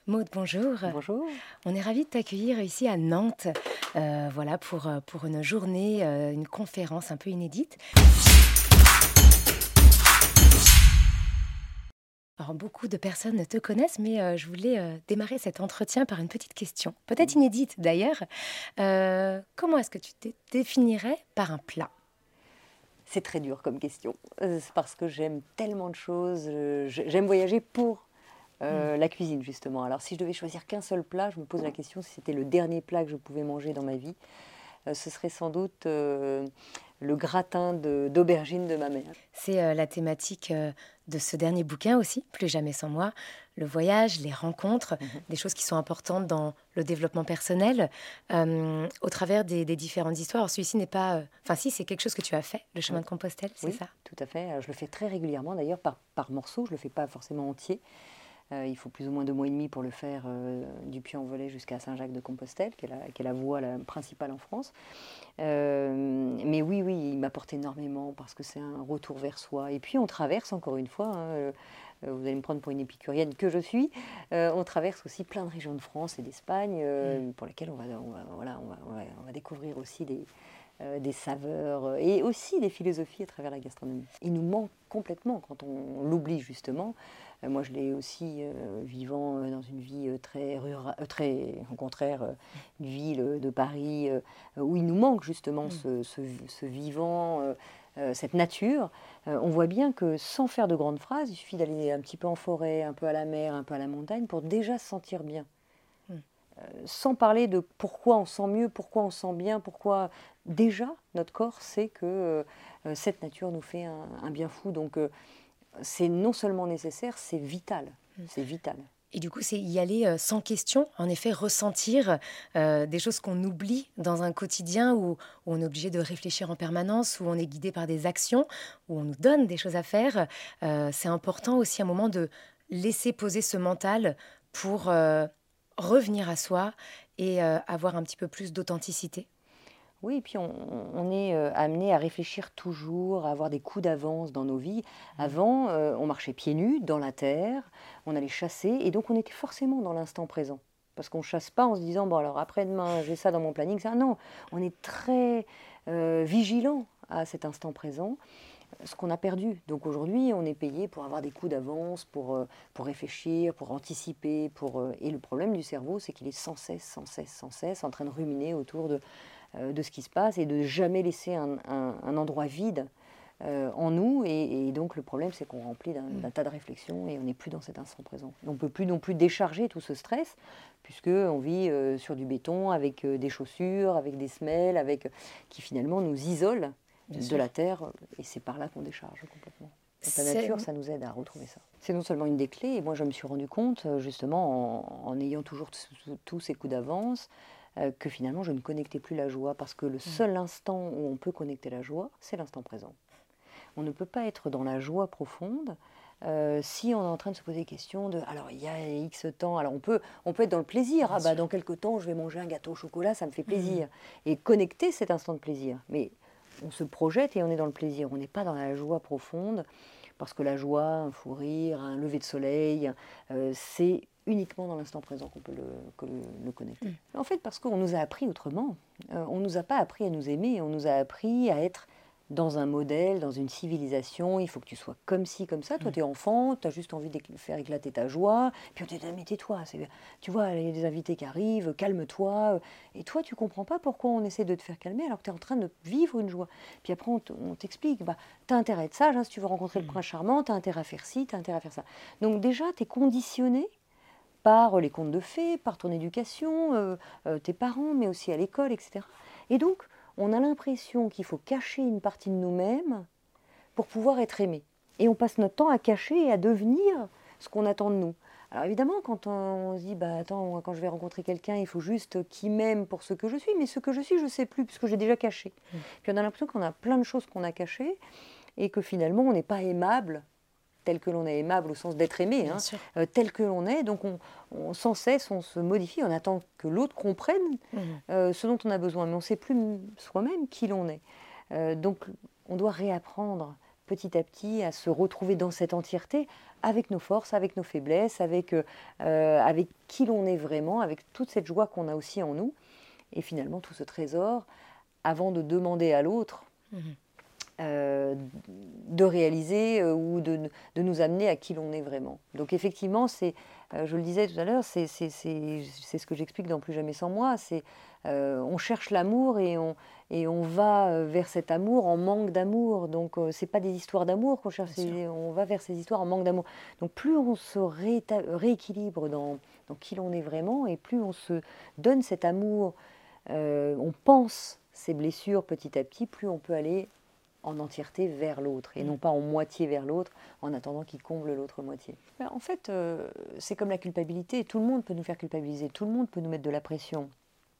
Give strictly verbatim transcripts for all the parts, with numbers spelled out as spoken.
Maude, bonjour. Bonjour. On est ravis de t'accueillir ici à Nantes, euh, voilà, pour, euh, pour une journée, euh, une conférence un peu inédite. Alors, beaucoup de personnes te connaissent, mais euh, je voulais euh, démarrer cet entretien par une petite question, peut-être inédite d'ailleurs. Euh, comment est-ce que tu te définirais par un plat ? C'est très dur comme question, euh, c'est parce que j'aime tellement de choses, euh, j'ai- j'aime voyager pour euh, la cuisine justement. Alors si je devais choisir qu'un seul plat, je me pose la question si c'était le dernier plat que je pouvais manger dans ma vie, euh, ce serait sans doute euh, le gratin de- d'aubergine de ma mère. C'est euh, la thématique euh, de ce dernier bouquin aussi, Plus jamais sans moi. Le voyage, les rencontres, Mhm. des choses qui sont importantes dans le développement personnel, euh, au travers des, des différentes histoires. Alors, celui-ci n'est pas... euh, Enfin, si, c'est quelque chose que tu as fait, le chemin Oui, de Compostelle, c'est oui, ça ? tout à fait. Euh, Je le fais très régulièrement d'ailleurs par, par morceaux, je ne le fais pas forcément entier. Euh, il faut plus ou moins deux mois et demi pour le faire euh, du Puy-en-Velay jusqu'à Saint-Jacques-de-Compostelle, qui est la, qui est la voie la principale en France. Euh, mais oui, oui, il m'apporte énormément parce que c'est un retour vers soi. Et puis on traverse encore une fois, hein, euh, vous allez me prendre pour une épicurienne que je suis, euh, on traverse aussi plein de régions de France et d'Espagne euh, mmh. pour lesquelles on va, on, va, voilà, on, va, on, va, on va découvrir aussi des, euh, des saveurs et aussi des philosophies à travers la gastronomie. Il nous manque complètement quand on l'oublie justement. Euh, moi je l'ai aussi euh, vivant euh, dans une vie euh, très rurale, euh, très au contraire, euh, une ville euh, de Paris euh, où il nous manque justement mmh. ce, ce, ce vivant, euh, euh, cette nature. Euh, on voit bien que sans faire de grandes phrases, il suffit d'aller un petit peu en forêt, un peu à la mer, un peu à la montagne pour déjà se sentir bien. Mmh. Euh, sans parler de pourquoi on sent mieux, pourquoi on sent bien, pourquoi déjà notre corps sait que euh, cette nature nous fait un, un bien fou. Donc euh, c'est non seulement nécessaire, c'est vital. Mmh. C'est vital. Et du coup, c'est y aller euh, sans question, en effet, ressentir euh, des choses qu'on oublie dans un quotidien où, où on est obligé de réfléchir en permanence, où on est guidé par des actions, où on nous donne des choses à faire. Euh, c'est important aussi à un moment de laisser poser ce mental pour euh, revenir à soi et euh, avoir un petit peu plus d'authenticité. Oui, et puis on, on est euh, amené à réfléchir toujours, à avoir des coups d'avance dans nos vies. Avant, euh, on marchait pieds nus dans la terre, on allait chasser, et donc on était forcément dans l'instant présent. Parce qu'on ne chasse pas en se disant, bon alors après-demain, j'ai ça dans mon planning. Ça. Non, on est très euh, vigilant à cet instant présent, ce qu'on a perdu. Donc aujourd'hui, on est payé pour avoir des coups d'avance, pour, euh, pour réfléchir, pour anticiper. Pour, euh, et le problème du cerveau, c'est qu'il est sans cesse, sans cesse, sans cesse en train de ruminer autour de... de ce qui se passe et de jamais laisser un, un, un endroit vide euh, en nous. Et, et donc le problème, c'est qu'on remplit d'un, d'un tas de réflexions et on n'est plus dans cet instant présent. On ne peut plus non plus décharger tout ce stress, puisqu'on vit euh, sur du béton, avec euh, des chaussures, avec des semelles, avec, qui finalement nous isolent Bien de sûr. La terre. Et c'est par là qu'on décharge complètement. Donc la nature, ça nous aide à retrouver ça. C'est non seulement une des clés, et moi je me suis rendu compte, justement, en, en ayant toujours tous ces coups d'avance, euh, que finalement je ne connectais plus la joie, parce que le seul instant où on peut connecter la joie, c'est l'instant présent. On ne peut pas être dans la joie profonde euh, si on est en train de se poser des questions de, alors il y a X temps, alors on peut, on peut être dans le plaisir, Bien ah bah sûr. Dans quelques temps je vais manger un gâteau au chocolat, ça me fait plaisir, mmh. et connecter cet instant de plaisir. Mais on se projette et on est dans le plaisir, on n'est pas dans la joie profonde, parce que la joie, un fou rire, un lever de soleil, euh, c'est uniquement dans l'instant présent qu'on peut le, que le, le connecter. Mmh. En fait, parce qu'on nous a appris autrement. Euh, on ne nous a pas appris à nous aimer, on nous a appris à être dans un modèle, dans une civilisation. Il faut que tu sois comme ci, comme ça. Toi, mmh. tu es enfant, tu as juste envie de faire éclater ta joie. Puis on te dit, mais tais-toi, c'est... tu vois, il y a des invités qui arrivent, calme-toi. Et toi, tu ne comprends pas pourquoi on essaie de te faire calmer alors que tu es en train de vivre une joie. Puis après, on, t- on t'explique, bah, tu as intérêt à être sage, hein, si tu veux rencontrer mmh. le prince charmant, tu as intérêt à faire ci, tu as intérêt à faire ça. Donc déjà, tu es conditionné par les contes de fées, par ton éducation, euh, euh, tes parents, mais aussi à l'école, et cetera. Et donc, on a l'impression qu'il faut cacher une partie de nous-mêmes pour pouvoir être aimé. Et on passe notre temps à cacher et à devenir ce qu'on attend de nous. Alors évidemment, quand on, on se dit, bah attends, quand je vais rencontrer quelqu'un, il faut juste qu'il m'aime pour ce que je suis, mais ce que je suis, je ne sais plus, puisque j'ai déjà caché. Mmh. Puis on a l'impression qu'on a plein de choses qu'on a cachées, et que finalement, on n'est pas aimable tel que l'on est aimable au sens d'être aimé, hein, euh, tel que l'on est. Donc on, on, sans cesse, on se modifie, on attend que l'autre comprenne mmh. euh, ce dont on a besoin, mais on ne sait plus soi-même qui l'on est. Euh, donc on doit réapprendre petit à petit à se retrouver dans cette entièreté avec nos forces, avec nos faiblesses, avec, euh, avec qui l'on est vraiment, avec toute cette joie qu'on a aussi en nous. Et finalement, tout ce trésor, avant de demander à l'autre mmh. euh, de réaliser euh, ou de, de nous amener à qui l'on est vraiment. Donc effectivement, c'est, euh, je le disais tout à l'heure, c'est, c'est, c'est, c'est ce que j'explique dans Plus jamais sans moi, c'est euh, on cherche l'amour et on, et on va vers cet amour en manque d'amour. Donc euh, c'est pas des histoires d'amour qu'on cherche, c'est, on va vers ces histoires en manque d'amour. Donc plus on se réta- rééquilibre dans, dans qui l'on est vraiment et plus on se donne cet amour, Euh, on pense ces blessures petit à petit, plus on peut aller en entièreté vers l'autre et non pas en moitié vers l'autre en attendant qu'il comble l'autre moitié. En fait, euh, c'est comme la culpabilité, tout le monde peut nous faire culpabiliser, tout le monde peut nous mettre de la pression.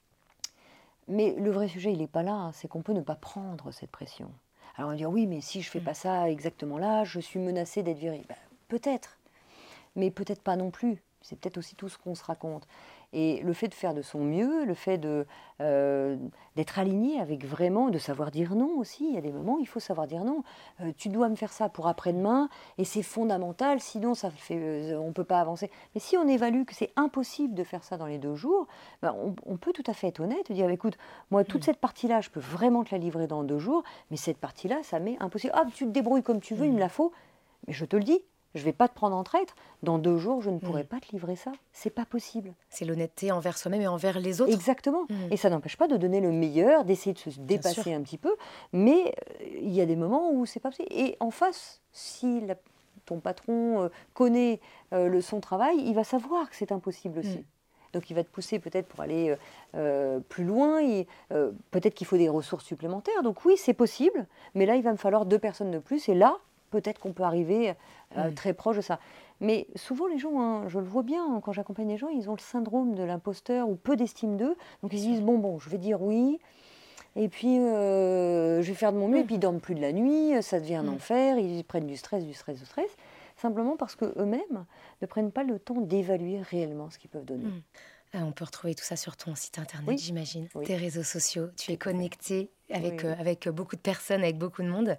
Mais le vrai sujet, il n'est pas là, hein, c'est qu'on peut ne pas prendre cette pression. Alors on va dire oui, mais si je ne fais pas ça exactement là, je suis menacée d'être virée. Ben, peut-être, mais peut-être pas non plus. C'est peut-être aussi tout ce qu'on se raconte. Et le fait de faire de son mieux, le fait de, euh, d'être aligné avec vraiment, de savoir dire non aussi, il y a des moments où il faut savoir dire non. Euh, tu dois me faire ça pour après-demain, et c'est fondamental, sinon ça fait, euh, on ne peut pas avancer. Mais si on évalue que c'est impossible de faire ça dans les deux jours, ben on, on peut tout à fait être honnête et dire, écoute, moi toute mmh. cette partie-là, je peux vraiment te la livrer dans deux jours, mais cette partie-là, ça m'est impossible. Ah, tu te débrouilles comme tu veux, mmh. il me la faut, mais je te le dis. Je ne vais pas te prendre en traître. Dans deux jours, je ne pourrai mmh. pas te livrer ça. C'est pas possible. C'est l'honnêteté envers soi-même et envers les autres. Exactement. Mmh. Et ça n'empêche pas de donner le meilleur, d'essayer de se dépasser un petit peu. Mais il euh, y a des moments où c'est pas possible. Et en face, si la, ton patron euh, connaît euh, le, son travail, il va savoir que c'est impossible aussi. Mmh. Donc il va te pousser peut-être pour aller euh, plus loin. Et, euh, peut-être qu'il faut des ressources supplémentaires. Donc oui, c'est possible. Mais là, il va me falloir deux personnes de plus. Et là, peut-être qu'on peut arriver euh, mmh. très proche de ça. Mais souvent, les gens, hein, je le vois bien, hein, quand j'accompagne les gens, ils ont le syndrome de l'imposteur ou peu d'estime d'eux. Donc, ils se disent, bon, bon, je vais dire oui, et puis euh, je vais faire de mon mieux, mmh. et puis ils ne dorment plus de la nuit, ça devient un mmh. enfer, ils prennent du stress, du stress, du stress, simplement parce qu'eux-mêmes ne prennent pas le temps d'évaluer réellement ce qu'ils peuvent donner. Mmh. On peut retrouver tout ça sur ton site internet, oui. j'imagine, oui. tes réseaux sociaux. Tu es connecté avec, oui. euh, avec beaucoup de personnes, avec beaucoup de monde.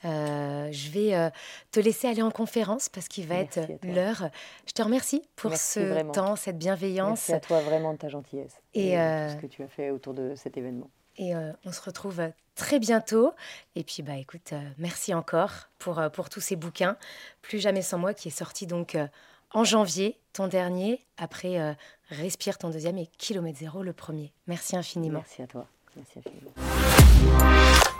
Euh, je vais euh, te laisser aller en conférence parce qu'il va Merci être l'heure. Je te remercie pour Merci ce vraiment. temps, cette bienveillance. Merci à toi vraiment de ta gentillesse et, et euh, tout ce que tu as fait autour de cet événement. Et euh, on se retrouve très bientôt. Et puis, bah, écoute, euh, merci encore pour, euh, pour tous ces bouquins. Plus jamais sans moi, qui est sorti donc... Euh, en janvier, ton dernier, après euh, Respire ton deuxième et Kilomètre Zéro le premier. Merci infiniment. Merci à toi. Merci infiniment.